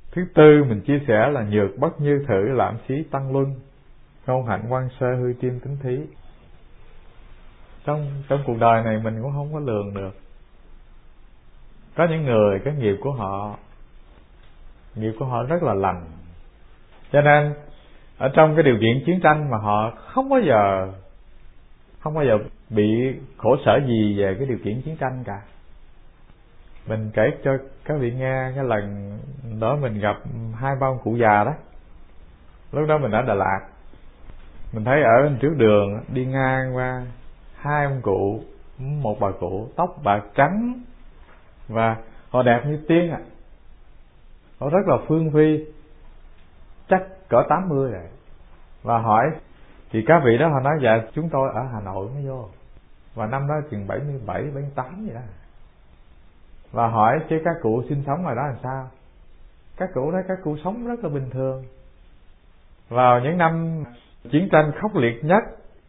Thứ tư mình chia sẻ là nhược bất như thử, lạm xí tăng luân, ngôn hạnh quan sơ, hư tim tính thí. Trong cuộc đời này mình cũng không có lường được. Có những người cái nghiệp của họ rất là lành, cho nên ở trong cái điều kiện chiến tranh mà họ không bao giờ bị khổ sở gì về cái điều kiện chiến tranh cả. Mình kể cho các vị nghe cái lần đó mình gặp hai ba ông cụ già đó. Lúc đó mình ở Đà Lạt, mình thấy ở bên trước đường đi ngang qua hai ông cụ, một bà cụ tóc bạc trắng, và họ đẹp như tiên ạ. Họ rất là phương phi, chắc cỡ 80 rồi. Và hỏi thì các vị đó, họ nói dạ chúng tôi ở Hà Nội mới vô, và năm đó chừng 77, 78 vậy đó. Và hỏi chứ các cụ sinh sống ngoài đó làm sao? Các cụ nói các cụ sống rất là bình thường. Vào những năm chiến tranh khốc liệt nhất,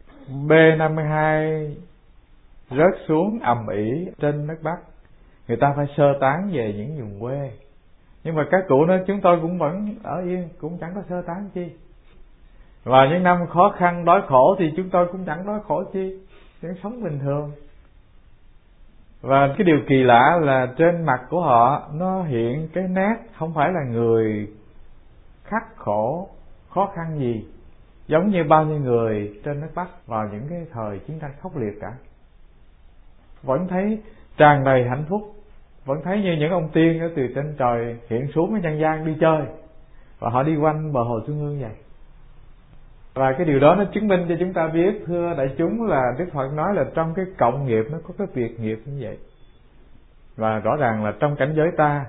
B-52 rớt xuống ầm ĩ trên đất Bắc, người ta phải sơ tán về những vùng quê. Nhưng mà các cụ nói chúng tôi cũng vẫn ở yên, cũng chẳng có sơ tán chi. Và những năm khó khăn đói khổ thì chúng tôi cũng chẳng đói khổ chi, vẫn sống bình thường. Và cái điều kỳ lạ là trên mặt của họ nó hiện cái nét không phải là người khắc khổ, khó khăn gì, giống như bao nhiêu người trên đất Bắc vào những cái thời chiến tranh khốc liệt cả. Vẫn thấy tràn đầy hạnh phúc, vẫn thấy như những ông tiên ở từ trên trời hiện xuống ở nhân gian đi chơi, và họ đi quanh bờ hồ Xuân Hương vậy. Và cái điều đó nó chứng minh cho chúng ta biết, thưa đại chúng, là Đức Phật nói là trong cái cộng nghiệp nó có cái việc nghiệp như vậy. Và rõ ràng là trong cảnh giới ta,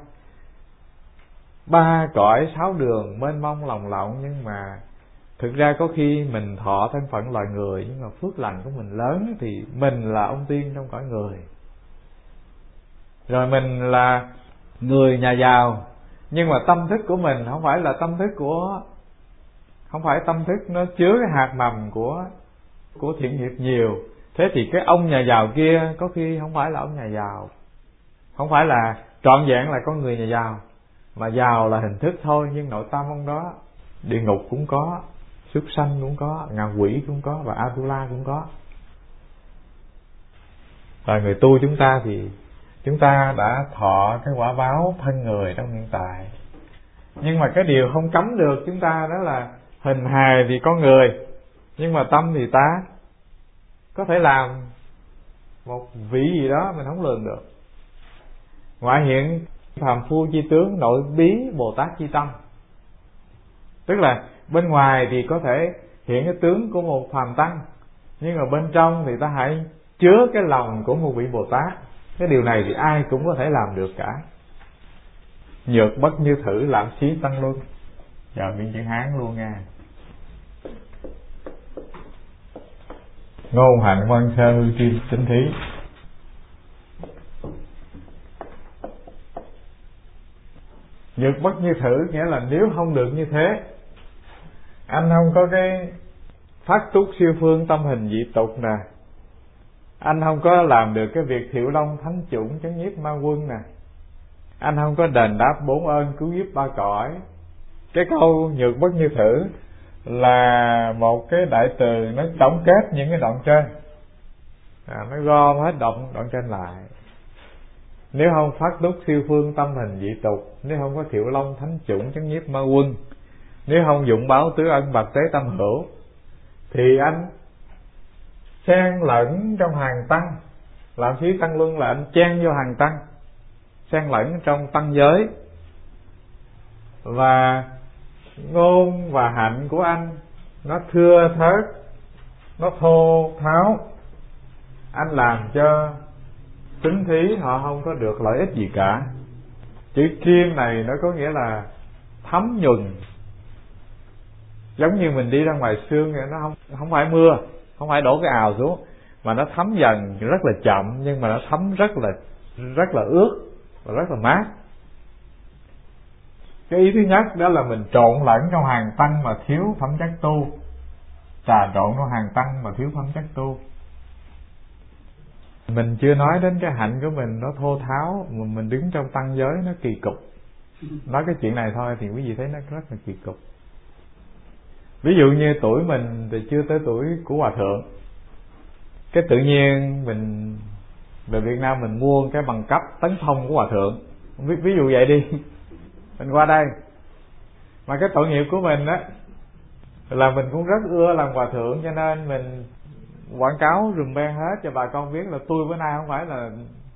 3 cõi 6 đường mênh mông lồng lộng, nhưng mà thực ra có khi mình thọ thân phận loài người, nhưng mà phước lành của mình lớn thì mình là ông tiên trong cõi người. Rồi mình là người nhà giàu, nhưng mà tâm thức của mình không phải là tâm thức không phải tâm thức nó chứa cái hạt mầm của thiện nghiệp nhiều. Thế thì cái ông nhà giàu kia có khi không phải là ông nhà giàu, không phải là trọn vẹn là con người nhà giàu, mà giàu là hình thức thôi, nhưng nội tâm ông đó địa ngục cũng có, súc sanh cũng có, ngạ quỷ cũng có, và Atula cũng có. Và người tu chúng ta thì chúng ta đã thọ cái quả báo thân người trong hiện tại. Nhưng mà cái điều không cấm được chúng ta đó là hình hài thì con người, nhưng mà tâm thì ta có thể làm một vị gì đó mình không lường được. Ngoại hiện phàm phu chi tướng, nội bí Bồ Tát chi tâm. Tức là bên ngoài thì có thể hiện cái tướng của một phàm tăng, nhưng mà bên trong thì ta hãy chứa cái lòng của một vị Bồ Tát. Cái điều này thì ai cũng có thể làm được cả. Nhược bất như thử, lạm xí tăng luân. Giờ biên chữ Hán luôn nha. Ngôn hạnh quan sơ, hư tri tính thí. Nhược bất như thử nghĩa là nếu không được như thế, anh không có cái phát túc siêu phương tâm hình dị tục nè, anh không có làm được cái việc thiệu long thánh chủng chấn nhiếp ma quân nè, anh không có đền đáp 4 ơn cứu giúp 3 cõi. Cái câu nhược bất như thử là một cái đại từ nó tổng kết những cái đoạn trên, nó gom hết đoạn trên lại. Nếu không phát túc siêu phương tâm hình dị tục, nếu không có thiệu long thánh chủng chấn nhiếp ma quân, nếu không dụng báo tứ ân bạc tế tâm hữu, thì anh xen lẫn trong hàng tăng. Lạm xí tăng luân là anh chen vô hàng tăng, xen lẫn trong tăng giới, và ngôn và hạnh của anh nó thưa thớt, nó thô tháo, anh làm cho tính thí họ không có được lợi ích gì cả. Chữ kim này nó có nghĩa là thấm nhuần, giống như mình đi ra ngoài sương vậy, nó không phải mưa, không phải đổ cái ào xuống, mà nó thấm dần rất là chậm, nhưng mà nó thấm rất là ướt và rất là mát. Cái ý thứ nhất đó là mình trộn lẫn trong hàng tăng mà thiếu phẩm chất tu, trà trộn trong hàng tăng mà thiếu phẩm chất tu. Mình chưa nói đến cái hạnh của mình nó thô tháo, mà mình đứng trong tăng giới nó kỳ cục. Nói cái chuyện này thôi thì quý vị thấy nó rất là kỳ cục. Ví dụ như tuổi mình thì chưa tới tuổi của hòa thượng, cái tự nhiên mình về Việt Nam mình mua cái bằng cấp tấn thông của hòa thượng, ví dụ vậy đi, mình qua đây mà cái tội nghiệp của mình á là mình cũng rất ưa làm hòa thượng, cho nên mình quảng cáo rùm beng hết cho bà con biết là tôi bữa nay không phải là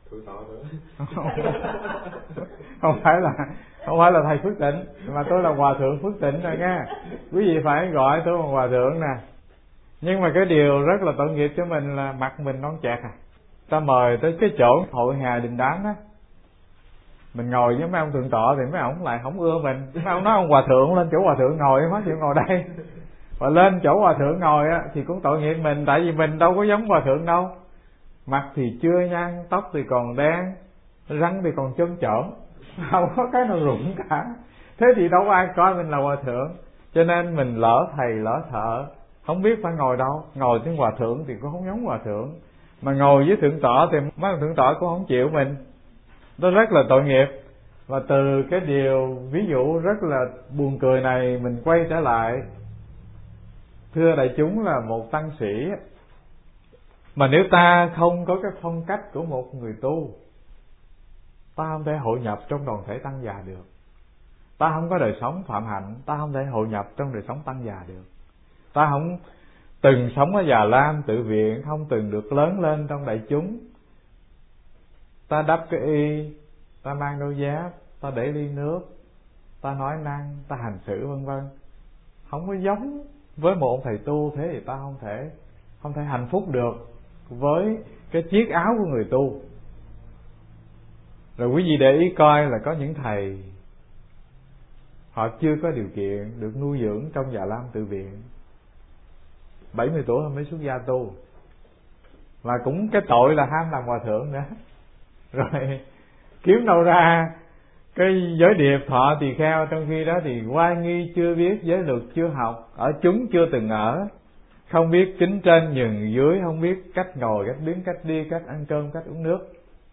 không phải là thầy Phước Tịnh, mà tôi là hòa thượng Phước Tịnh rồi nha, quý vị phải gọi tôi bằng hòa thượng nè. Nhưng mà cái điều rất là tội nghiệp cho mình là mặt mình non chẹt à. Ta mời tới cái chỗ hội hè đình đám á, mình ngồi với mấy ông thượng tọa thì mấy ông lại không ưa mình. Mấy ông nói ông hòa thượng lên chỗ hòa thượng ngồi, em hết chịu ngồi đây. Và lên chỗ hòa thượng ngồi á thì cũng tội nghiệp mình, tại vì mình đâu có giống hòa thượng đâu. Mặt thì chưa nhăn, tóc thì còn đen, răng thì còn trơn trởn, không có cái nào rụng cả. Thế thì đâu có ai coi mình là hòa thượng. Cho nên mình lỡ thầy lỡ thợ, không biết phải ngồi đâu. Ngồi với hòa thượng thì cũng không giống hòa thượng, mà ngồi với thượng tọa thì mấy thượng tọa cũng không chịu mình. Nó rất là tội nghiệp. Và từ cái điều ví dụ rất là buồn cười này, mình quay trở lại, thưa đại chúng, là một tăng sĩ mà nếu ta không có cái phong cách của một người tu, ta không thể hội nhập trong đoàn thể tăng già được. Ta không có đời sống phạm hạnh, ta không thể hội nhập trong đời sống tăng già được. Ta không từng sống ở Già Lam tự viện, không từng được lớn lên trong đại chúng. Ta đắp cái y, ta mang đôi dép, ta để ly nước, ta nói năng, ta hành xử vân vân, không có giống với một ông thầy tu. Thế thì ta không thể hạnh phúc được với cái chiếc áo của người tu. Rồi quý vị để ý coi là có những thầy họ chưa có điều kiện được nuôi dưỡng trong Già Lam tự viện, 70 tuổi mới xuất gia tu, và cũng cái tội là ham làm hòa thượng nữa. Rồi kiếm đâu ra cái giới điệp thọ tỳ kheo, trong khi đó thì oai nghi chưa biết, giới luật chưa học, ở chúng chưa từng ở, không biết kính trên nhường dưới, không biết cách ngồi, cách đứng, cách đi, cách ăn cơm, cách uống nước.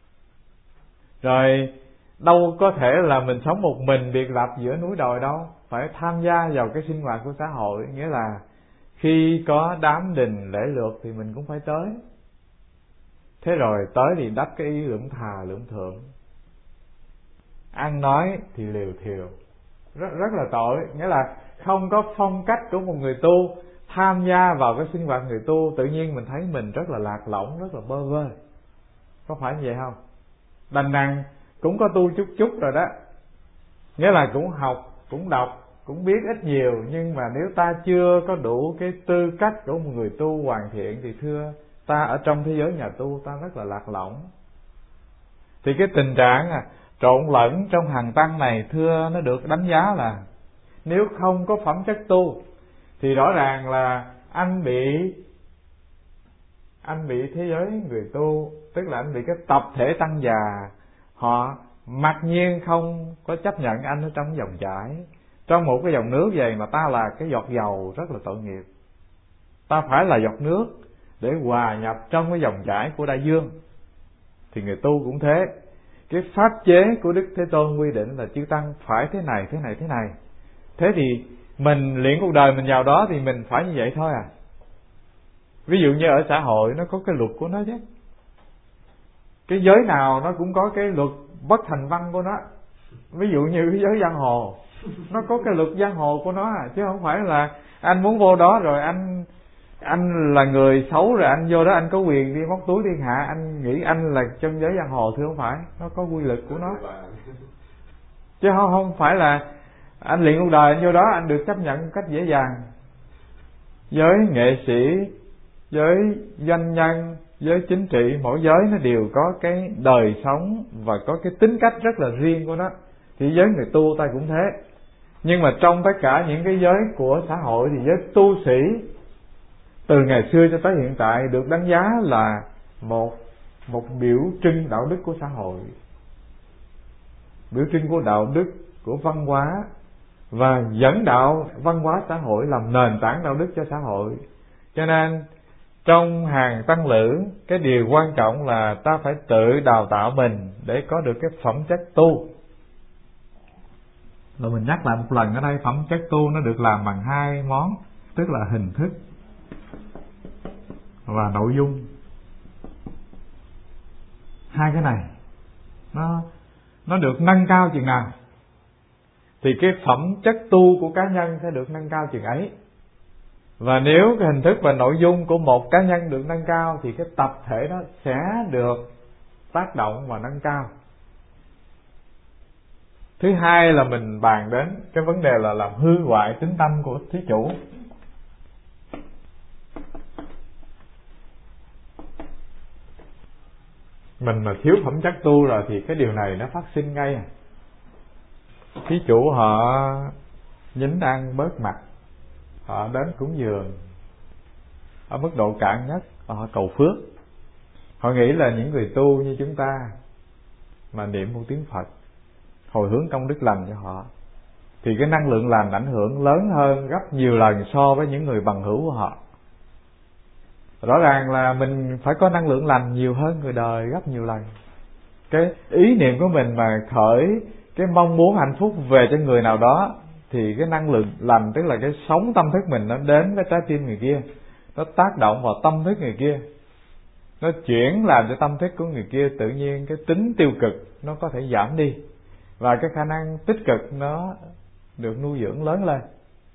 Rồi đâu có thể là mình sống một mình biệt lập giữa núi đồi đâu, phải tham gia vào cái sinh hoạt của xã hội. Nghĩa là khi có đám đình lễ lượt thì mình cũng phải tới. Thế rồi tới thì đắp cái y lượm thà lượm thượng, ăn nói thì liều thiều, rất là tội. Nghĩa là không có phong cách của một người tu, tham gia vào cái sinh hoạt người tu, tự nhiên mình thấy mình rất là lạc lõng, rất là bơ vơ. Có phải như vậy không? Đành rằng cũng có tu chút rồi đó, nghĩa là cũng học, cũng đọc, cũng biết ít nhiều, nhưng mà nếu ta chưa có đủ cái tư cách của một người tu hoàn thiện thì thưa ta ở trong thế giới nhà tu ta rất là lạc lõng. Thì cái tình trạng trộn lẫn trong hàng tăng này thưa nó được đánh giá là nếu không có phẩm chất tu thì rõ ràng là anh bị thế giới người tu, tức là anh bị cái tập thể tăng già họ mặc nhiên không có chấp nhận anh ở trong dòng chảy. Trong một cái dòng nước vậy mà ta là cái giọt dầu, rất là tội nghiệp. Ta phải là giọt nước để hòa nhập trong cái dòng chảy của đại dương. Thì người tu cũng thế. Cái pháp chế của Đức Thế Tôn quy định là chư tăng phải thế này, thế này, thế này. Thế thì mình luyện cuộc đời mình vào đó thì mình phải như vậy thôi à. Ví dụ như ở xã hội nó có cái luật của nó chứ. Cái giới nào nó cũng có cái luật bất thành văn của nó. Ví dụ như cái giới giang hồ, nó có cái luật giang hồ của nó à, chứ không phải là anh muốn vô đó rồi anh là người xấu rồi anh vô đó anh có quyền đi móc túi thiên hạ, anh nghĩ anh là trong giới giang hồ. Thưa không phải, nó có quy luật của nó, chứ không phải là anh luyện cuộc đời anh vô đó anh được chấp nhận một cách dễ dàng. Giới nghệ sĩ, giới doanh nhân, giới chính trị, mỗi giới nó đều có cái đời sống và có cái tính cách rất là riêng của nó. Thì giới người tu ta cũng thế. Nhưng mà trong tất cả những cái giới của xã hội thì giới tu sĩ từ ngày xưa cho tới hiện tại được đánh giá là một biểu trưng đạo đức của xã hội, biểu trưng của đạo đức, của văn hóa, và dẫn đạo văn hóa xã hội làm nền tảng đạo đức cho xã hội. Cho nên trong hàng tăng lữ, cái điều quan trọng là ta phải tự đào tạo mình để có được cái phẩm chất tu. Rồi mình nhắc lại một lần, ở đây phẩm chất tu nó được làm bằng hai món, tức là hình thức và nội dung. Hai cái này nó được nâng cao chừng nào thì cái phẩm chất tu của cá nhân sẽ được nâng cao chừng ấy. Và nếu cái hình thức và nội dung của một cá nhân được nâng cao thì cái tập thể đó sẽ được tác động và nâng cao. Thứ hai là mình bàn đến cái vấn đề là làm hư hoại tính tâm của thí chủ. Mình mà thiếu phẩm chất tu rồi thì cái điều này nó phát sinh ngay. Thí chủ họ nhín ăn bớt mặt, họ đến cúng dường ở mức độ cạn nhất, họ cầu phước. Họ nghĩ là những người tu như chúng ta mà niệm một tiếng Phật, hồi hướng công đức lành cho họ, thì cái năng lượng lành ảnh hưởng lớn hơn gấp nhiều lần so với những người bằng hữu của họ. Rõ ràng là mình phải có năng lượng lành nhiều hơn người đời gấp nhiều lần. Cái ý niệm của mình mà khởi cái mong muốn hạnh phúc về cho người nào đó thì cái năng lượng lành, tức là cái sóng tâm thức mình nó đến với trái tim người kia, nó tác động vào tâm thức người kia, nó chuyển làm cho tâm thức của người kia tự nhiên cái tính tiêu cực nó có thể giảm đi, và cái khả năng tích cực nó được nuôi dưỡng lớn lên.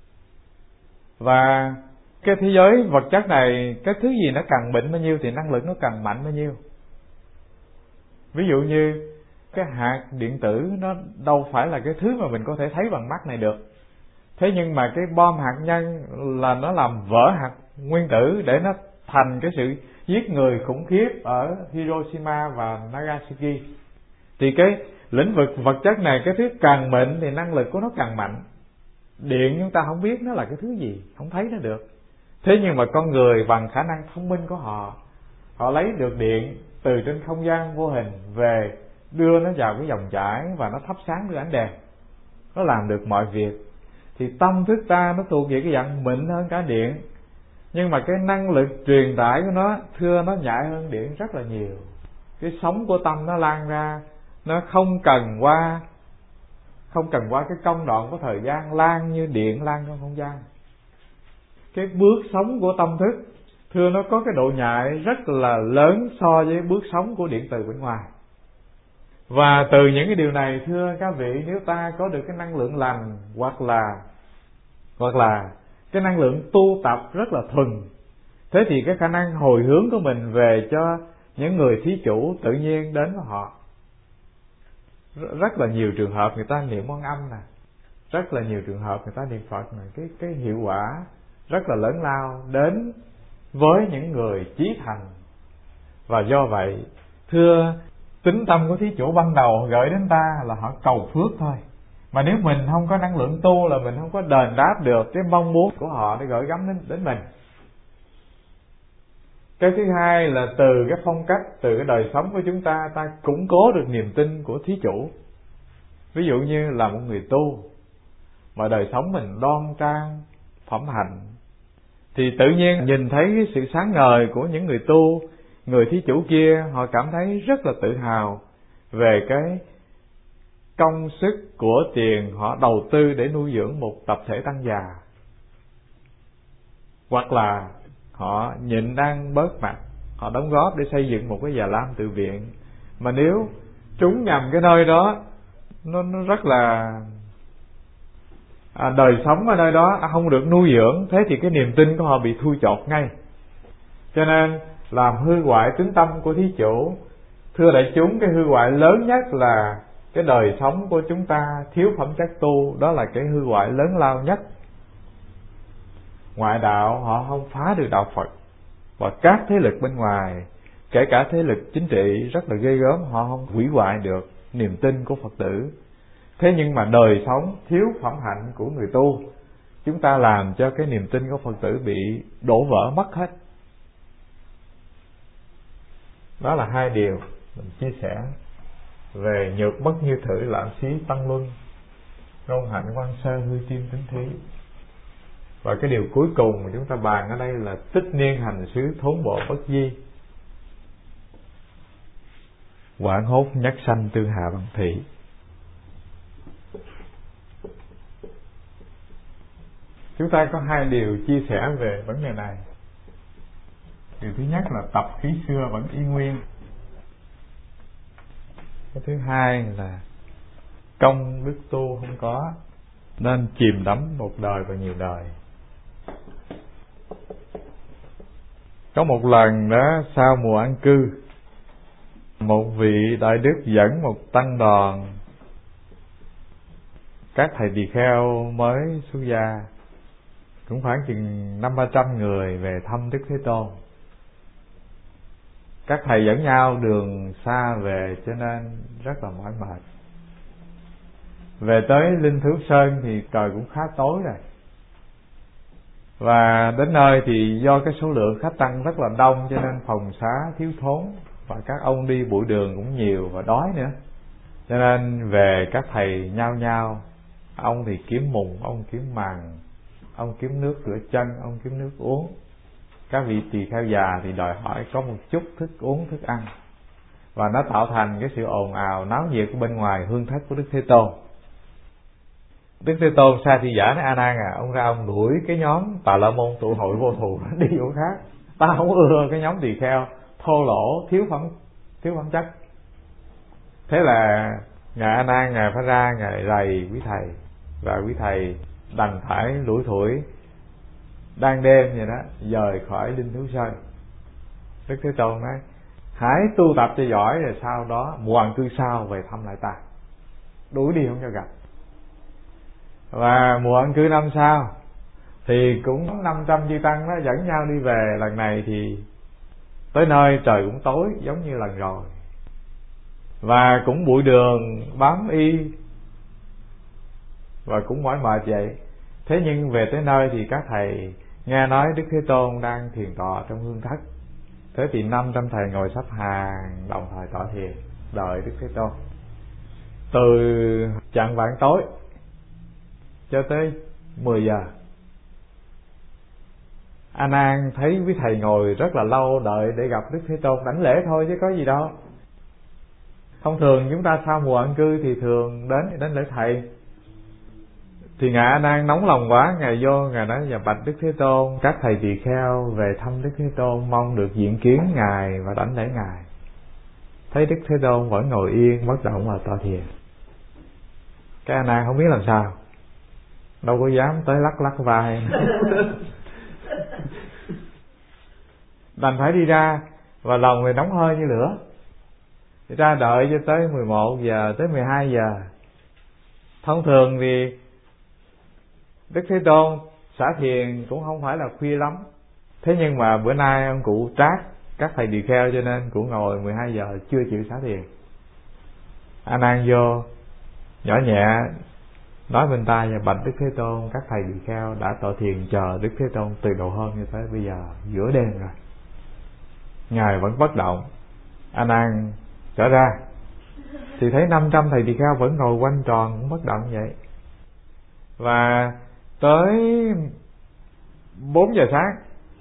Và cái thế giới vật chất này, cái thứ gì nó càng bệnh bao nhiêu thì năng lượng nó càng mạnh bao nhiêu. Ví dụ như cái hạt điện tử nó đâu phải là cái thứ mà mình có thể thấy bằng mắt này được. Thế nhưng mà cái bom hạt nhân là nó làm vỡ hạt nguyên tử để nó thành cái sự giết người khủng khiếp ở Hiroshima và Nagasaki. Thì cái lĩnh vực vật chất này, cái thứ càng mạnh thì năng lực của nó càng mạnh. Điện chúng ta không biết nó là cái thứ gì, không thấy nó được. Thế nhưng mà con người bằng khả năng thông minh của họ, họ lấy được điện từ trên không gian vô hình về, đưa nó vào cái dòng chảy và nó thắp sáng được ánh đèn, nó làm được mọi việc. Thì tâm thức ta nó thuộc về cái dạng mịn hơn cả điện, nhưng mà cái năng lực truyền tải của nó, thưa, nó nhạy hơn điện rất là nhiều. Cái sóng của tâm nó lan ra, nó không cần qua cái công đoạn của thời gian lan như điện lan trong không gian. Cái bước sóng của tâm thức, thưa, nó có cái độ nhạy rất là lớn so với bước sóng của điện từ bên ngoài. Và từ những cái điều này, thưa các vị, nếu ta có được cái năng lượng lành hoặc là cái năng lượng tu tập rất là thuần, thế thì cái khả năng hồi hướng của mình về cho những người thí chủ tự nhiên đến với họ. Rất là nhiều trường hợp người ta niệm món âm nè, rất là nhiều trường hợp người ta niệm Phật nè, cái hiệu quả rất là lớn lao đến với những người chí thành. Và do vậy, thưa, tính tâm của thí chủ ban đầu gửi đến ta là họ cầu phước thôi. Mà nếu mình không có năng lượng tu là mình không có đền đáp được cái mong muốn của họ để gửi gắm đến mình. Cái thứ hai là từ cái phong cách, từ cái đời sống của chúng ta, ta củng cố được niềm tin của thí chủ. Ví dụ như là một người tu mà đời sống mình đoan trang, phẩm hạnh, thì tự nhiên nhìn thấy cái sự sáng ngời của những người tu, người thí chủ kia, họ cảm thấy rất là tự hào về cái công sức của tiền họ đầu tư để nuôi dưỡng một tập thể tăng già. Hoặc là họ nhịn ăn bớt mặt, họ đóng góp để xây dựng một cái già lam tự viện. Mà nếu trúng nhầm cái nơi đó, nó rất là đời sống ở nơi đó không được nuôi dưỡng, thế thì cái niềm tin của họ bị thui chột ngay. Cho nên làm hư hoại tính tâm của thí chủ, thưa đại chúng, cái hư hoại lớn nhất là cái đời sống của chúng ta thiếu phẩm chất tu, đó là cái hư hoại lớn lao nhất. Ngoại đạo họ không phá được đạo Phật, và các thế lực bên ngoài, kể cả thế lực chính trị rất là ghê gớm, họ không hủy hoại được niềm tin của Phật tử. Thế nhưng mà đời sống thiếu phẩm hạnh của người tu, chúng ta làm cho cái niềm tin của Phật tử bị đổ vỡ mất hết. Đó là hai điều mình chia sẻ về nhược bất như thử, lạm xí tăng luân, ngôn hạnh quan sơ, hư chiêm tính thí. Và cái điều cuối cùng mà chúng ta bàn ở đây là tích niên hành xứ, thốn bộ bất di, quảng hốt nhất sanh tư hạ bằng thị. chúng ta có hai điều chia sẻ về vấn đề này. Điều thứ nhất là tập khí xưa vẫn y nguyên. Cái thứ hai là công đức tu không có, nên chìm đắm một đời và nhiều đời. Có một lần đó, sau mùa an cư, một vị đại đức dẫn một tăng đoàn các thầy tỳ kheo mới xuất gia, cũng khoảng chừng 500-300 người về thăm Đức Thế Tôn. Các thầy dẫn nhau đường xa về cho nên rất là mỏi mệt. Về tới Linh Thước Sơn thì trời cũng khá tối rồi. Và đến nơi thì do cái số lượng khách tăng rất là đông cho nên phòng xá thiếu thốn, và các ông đi bụi đường cũng nhiều và đói nữa. Cho nên về các thầy nhao nhao, ông thì kiếm mùng, ông kiếm màng, ông kiếm nước rửa chân, ông kiếm nước uống. Các vị tỳ kheo già thì đòi hỏi có một chút thức uống, thức ăn. Và nó tạo thành cái sự ồn ào náo nhiệt của bên ngoài hương thất của Đức Thế Tôn. Đức Thế Tôn Sa Thi Giả nói: A Nan à, ông ra ông đuổi cái nhóm Tà La Môn tụ hội vô thù đi chỗ khác. Ta không ưa cái nhóm tỳ kheo thô lỗ, thiếu phẩm chất. Thế là ngài A Nan, ngài phải ra, ngài rầy quý thầy, và quý thầy đành phải lủi thủi đang đêm vậy đó dời khỏi Linh Thú Sơn. Đức Thế Tôn nói: hãy tu tập cho giỏi, rồi sau đó mùa an cư sau về thăm lại ta. Đuổi đi không cho gặp. Và mùa an cư năm sau thì cũng 500 chư tăng đó dẫn nhau đi về. Lần này thì tới nơi trời cũng tối giống như lần rồi, và cũng bụi đường bám y, và cũng mỏi mệt vậy. Thế nhưng về tới nơi thì các thầy nghe nói Đức Thế Tôn đang thiền tọa trong hương thất. Thế thì 500 thầy ngồi sắp hàng đồng thời tọa thiền đợi Đức Thế Tôn. Từ chạng vạng tối cho tới 10 giờ, A Nan thấy quý thầy ngồi rất là lâu đợi để gặp Đức Thế Tôn, đảnh lễ thôi chứ có gì đâu. Thông thường chúng ta sau mùa an cư thì thường đến lễ thầy. Thì ngài A Nan nóng lòng quá, ngài vô ngài nói: dạ bạch Đức Thế Tôn, các thầy tỳ kheo về thăm Đức Thế Tôn, mong được diện kiến ngài và đảnh lễ ngài. Thấy Đức Thế Tôn vẫn ngồi yên bất động và tọa thiền. Cái A Nan không biết làm sao, đâu có dám tới lắc vai. Đành phải đi ra, và lòng thì nóng hơi như lửa. Đi ra đợi cho tới 11 giờ, tới 12 giờ. Thông thường thì Đức Thế Tôn xả thiền cũng không phải là khuya lắm. Thế nhưng mà bữa nay ông cụ trát các thầy tỳ kheo cho nên cụ ngồi 12 giờ chưa chịu xả thiền. A Nan vô nhỏ nhẹ nói bên tai: và bạch Đức Thế Tôn, các thầy tỳ kheo đã tọa thiền chờ Đức Thế Tôn từ đầu hôm như tới bây giờ giữa đêm rồi, ngài vẫn bất động. A Nan trở ra thì thấy 500 thầy tỳ kheo vẫn ngồi quanh tròn cũng bất động vậy. Và tới 4 giờ sáng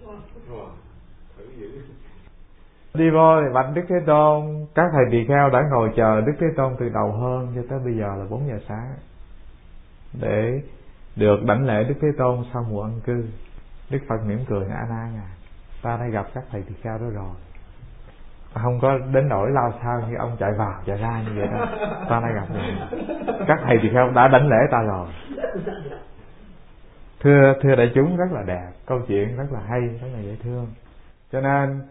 đi vô thì bạch Đức Thế Tôn, các thầy tỳ kheo đã ngồi chờ Đức Thế Tôn từ đầu hơn cho tới bây giờ là 4 giờ sáng, để được đảnh lễ Đức Thế Tôn sau mùa an cư. Đức Phật mỉm cười: A Nan à, ta đã gặp các thầy tỳ kheo đó rồi, không có đến nỗi lao sao như ông chạy vào chạy ra như vậy đâu. Ta đã gặp rồi, các thầy tỳ kheo đã đảnh lễ ta rồi. Thưa đại chúng, rất là đẹp, câu chuyện rất là hay, rất là dễ thương. Cho nên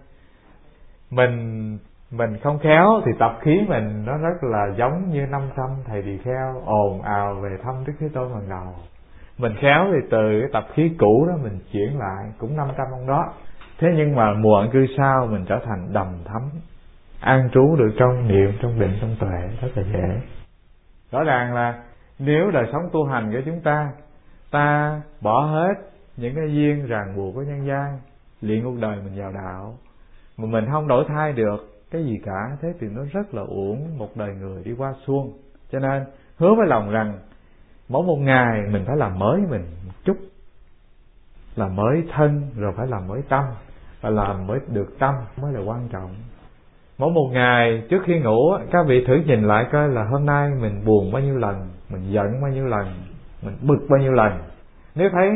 mình không khéo thì tập khí mình nó rất là giống như 500 thầy tỳ kheo ồn ào về thăm Đức Thế Tôn lần đầu. Mình khéo thì từ cái tập khí cũ đó mình chuyển lại cũng 500 ông đó. Thế nhưng mà mùa an cư sau mình trở thành đầm thắm, an trú được trong niệm, trong định, trong tuệ, rất là dễ. Rõ ràng là nếu đời sống tu hành của chúng ta bỏ hết những cái duyên ràng buộc của nhân gian, luyện cuộc đời mình vào đạo, mà mình không đổi thay được cái gì cả, thế thì nó rất là uổng một đời người đi qua xuông. Cho nên hứa với lòng rằng mỗi một ngày mình phải làm mới mình một chút, làm mới thân rồi phải làm mới tâm, và làm mới được tâm mới là quan trọng. Mỗi một ngày trước khi ngủ, các vị thử nhìn lại coi là hôm nay mình buồn bao nhiêu lần, mình giận bao nhiêu lần, mình bực bao nhiêu lần. Nếu thấy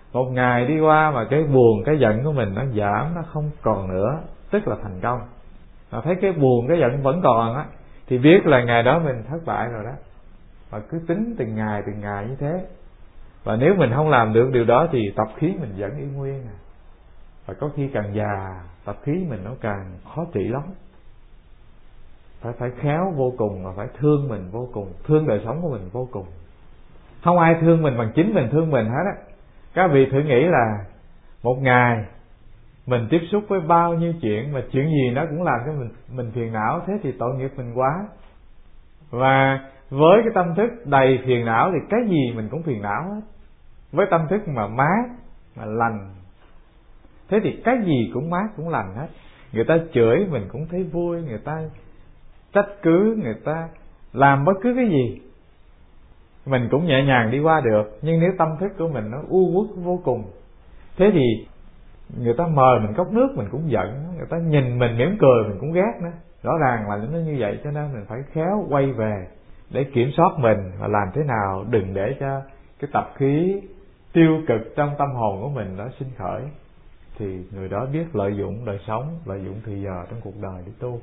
Một ngày đi qua mà cái buồn cái giận của mình nó giảm, nó không còn nữa, tức là thành công. Mà thấy cái buồn cái giận vẫn còn á, thì biết là ngày đó mình thất bại rồi đó. Và cứ tính từng ngày như thế. Và nếu mình không làm được điều đó thì tập khí mình vẫn y nguyên à. Và có khi càng già, tập khí mình nó càng khó trị lắm. Phải khéo vô cùng, và phải thương mình vô cùng, thương đời sống của mình vô cùng. Không ai thương mình bằng chính mình thương mình hết á. Các vị thử nghĩ là một ngày mình tiếp xúc với bao nhiêu chuyện, mà chuyện gì nó cũng làm cho mình phiền não, thế thì tội nghiệp mình quá. Và với cái tâm thức đầy phiền não thì cái gì mình cũng phiền não hết. Với tâm thức mà mát, mà lành, thế thì cái gì cũng mát cũng lành hết. Người ta chửi mình cũng thấy vui, người ta trách cứ, người ta làm bất cứ cái gì mình cũng nhẹ nhàng đi qua được. Nhưng nếu tâm thức của mình nó u uất vô cùng, thế thì người ta mời mình cốc nước mình cũng giận, người ta nhìn mình mỉm cười mình cũng ghét nữa. Rõ ràng là nó như vậy. Cho nên mình phải khéo quay về để kiểm soát mình, và làm thế nào đừng để cho cái tập khí tiêu cực trong tâm hồn của mình nó sinh khởi. Thì người đó biết lợi dụng đời sống, lợi dụng thời giờ trong cuộc đời để tu.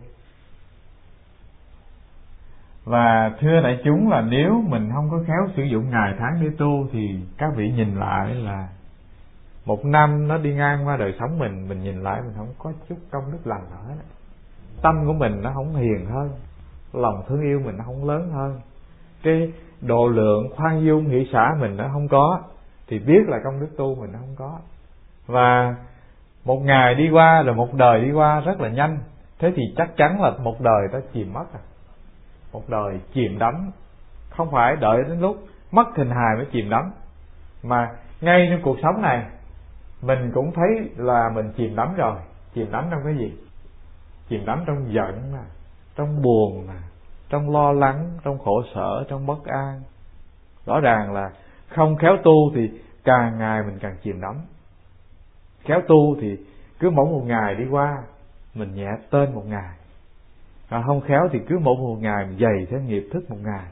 Và thưa đại chúng, là nếu mình không có khéo sử dụng ngày tháng để tu, thì các vị nhìn lại là một năm nó đi ngang qua đời sống mình nhìn lại mình không có chút công đức lành nào hết. Tâm của mình nó không hiền hơn, lòng thương yêu mình nó không lớn hơn, cái độ lượng khoan dung hỷ xả mình nó không có, thì biết là công đức tu mình nó không có. Và một ngày đi qua rồi một đời đi qua rất là nhanh. Thế thì chắc chắn là một đời ta chìm mất à. Một đời chìm đắm, không phải đợi đến lúc mất hình hài mới chìm đắm, mà ngay trong cuộc sống này mình cũng thấy là mình chìm đắm rồi. Chìm đắm trong cái gì? Chìm đắm trong giận nè, trong buồn nè, trong lo lắng, trong khổ sở, trong bất an. Rõ ràng là không khéo tu thì càng ngày mình càng chìm đắm. Khéo tu thì cứ mỗi một ngày đi qua mình nhẹ tên một ngày, không khéo thì cứ mỗi một ngày mình dày theo nghiệp thức một ngày.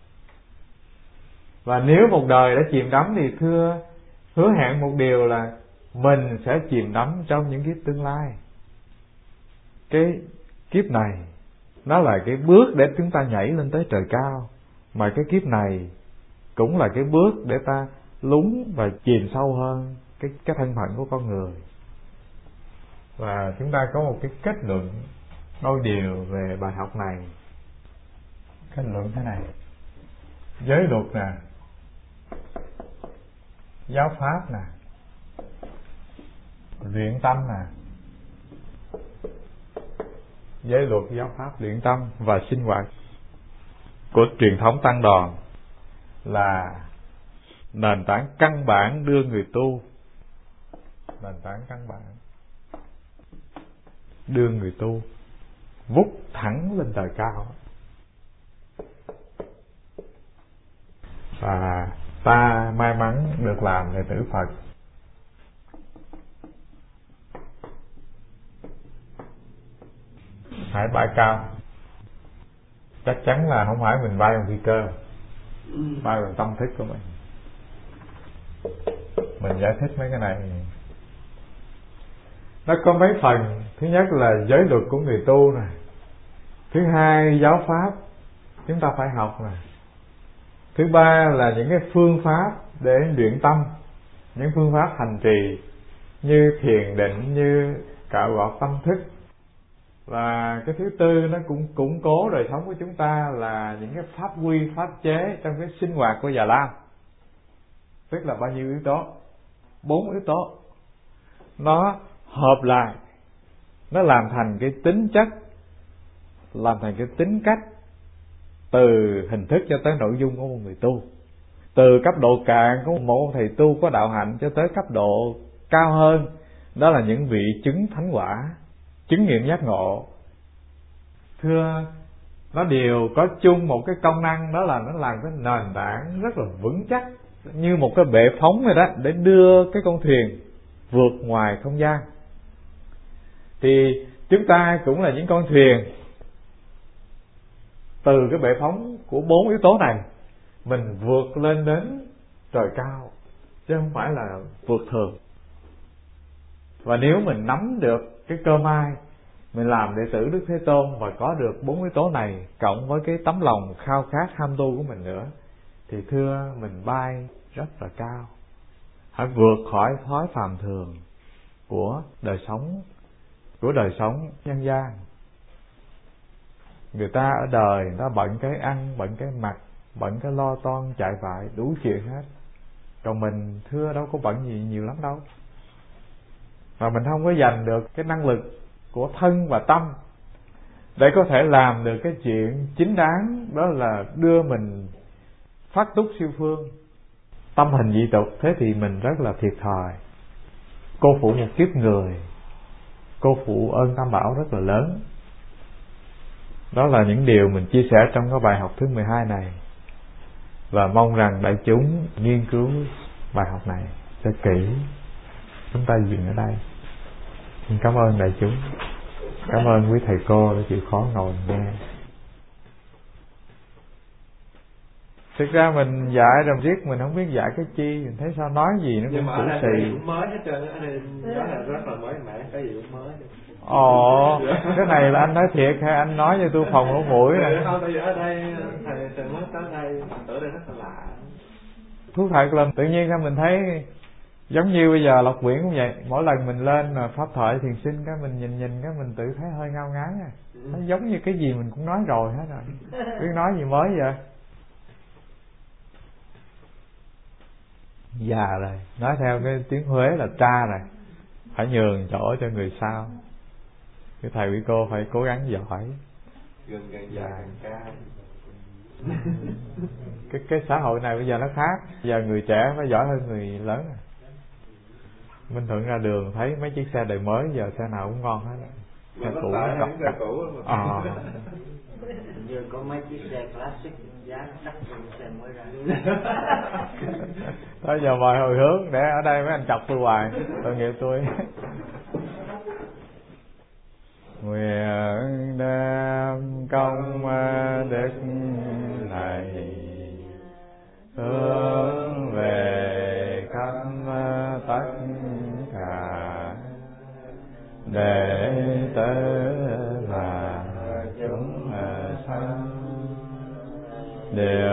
Và nếu một đời đã chìm đắm thì hứa hẹn một điều là mình sẽ chìm đắm trong những kiếp tương lai. Cái kiếp này nó là cái bước để chúng ta nhảy lên tới trời cao, mà cái kiếp này cũng là cái bước để ta lún và chìm sâu hơn cái thân phận của con người. Và chúng ta có một cái kết luận đôi điều về bài học này. Kết luận thế này: giới luật nè, giáo pháp nè, luyện tâm nè. Giới luật, giáo pháp, luyện tâm và sinh hoạt của truyền thống tăng đoàn là nền tảng căn bản đưa người tu, nền tảng căn bản đưa người tu vút thẳng lên trời cao. Và ta may mắn được làm đệ tử Phật. Hãy bay cao. Chắc chắn là không phải mình bay bằng phi cơ, bay bằng tâm thức của mình. Mình giải thích mấy cái này nó có mấy phần. Thứ nhất là giới luật của người tu nè. Thứ hai, giáo pháp chúng ta phải học nè. Thứ ba là những cái phương pháp để luyện tâm, những phương pháp hành trì như thiền định, như cạo gọt tâm thức. Và cái thứ tư nó cũng củng cố đời sống của chúng ta là những cái pháp quy, pháp chế trong cái sinh hoạt của Già Lam. Tức là bao nhiêu yếu tố? 4 yếu tố. Nó hợp lại, nó làm thành cái tính chất, làm thành cái tính cách, từ hình thức cho tới nội dung của một người tu. Từ cấp độ cạn của một thầy tu có đạo hạnh cho tới cấp độ cao hơn, đó là những vị chứng thánh quả, chứng nghiệm giác ngộ. Thưa, nó đều có chung một cái công năng, đó là nó làm cái nền tảng rất là vững chắc, như một cái bệ phóng rồi đó, để đưa cái con thuyền vượt ngoài không gian. Thì chúng ta cũng là những con thuyền. Từ cái bệ phóng của 4 yếu tố này, mình vượt lên đến trời cao. chứ không phải là vượt thường. Và nếu mình nắm được cái cơ may, mình làm đệ tử Đức Thế Tôn và có được 4 yếu tố này, cộng với cái tấm lòng khao khát ham tu của mình nữa, thì thưa mình bay rất là cao, hãy vượt khỏi thói phàm thường của đời sống nhân gian. Người ta ở đời, người ta bận cái ăn, bận cái mặc, bận cái lo toan chạy vại, đủ chuyện hết. Còn mình thưa đâu có bận gì nhiều lắm đâu. Và mình không có dành được cái năng lực của thân và tâm để có thể làm được cái chuyện chính đáng, đó là đưa mình phát túc siêu phương, tâm hình dị tục. Thế thì mình rất là thiệt thòi, cô phụ một kiếp người, cô phụ ơn Tam Bảo rất là lớn. Đó là những điều mình chia sẻ trong cái bài học thứ 12 này, và mong rằng đại chúng nghiên cứu bài học này cho kỹ. Chúng ta dừng ở đây. Xin cảm ơn đại chúng, cảm ơn quý thầy cô đã chịu khó ngồi nghe. Thực ra mình dạy rồi riết mình không biết dạy cái chi, mình thấy sao nói gì nó cũng cũ xì. Mới hết trơn, đó là rất là mới mẻ, cái gì cũng mới. Ồ, cái này là anh nói thiệt hay anh nói cho tôi phòng lỗ mũi này? Không, tại vì ở đây thầy mới tới đây, ở đây rất là lạ. Thú thật là tự nhiên mình thấy giống như bây giờ Lộc Quyển cũng vậy. Mỗi lần mình lên mà pháp thoại thiền sinh cái mình nhìn cái mình tự thấy hơi ngao ngán à. Nó giống như cái gì mình cũng nói rồi hết rồi, biết nói gì mới vậy. Già rồi, nói theo cái tiếng Huế là tra rồi, phải nhường chỗ cho người sau. Cái thầy quý cô phải cố gắng giỏi. Gần già gần ca. Cái xã hội này bây giờ nó khác, giờ người trẻ phải giỏi hơn người lớn. Minh Thuận ra đường thấy mấy chiếc xe đời mới, giờ xe nào cũng ngon hết. Xe cũ nó xe cũ mà. Giờ có mấy chiếc xe classic giá đắt hơn xe mới ra. Thôi giờ mời hồi hướng, để ở đây mấy anh chọc tôi hoài, tội nghiệp tôi. Nguyện đem công đức này hướng về khắp tất cả đệ tử và chúng sanh đều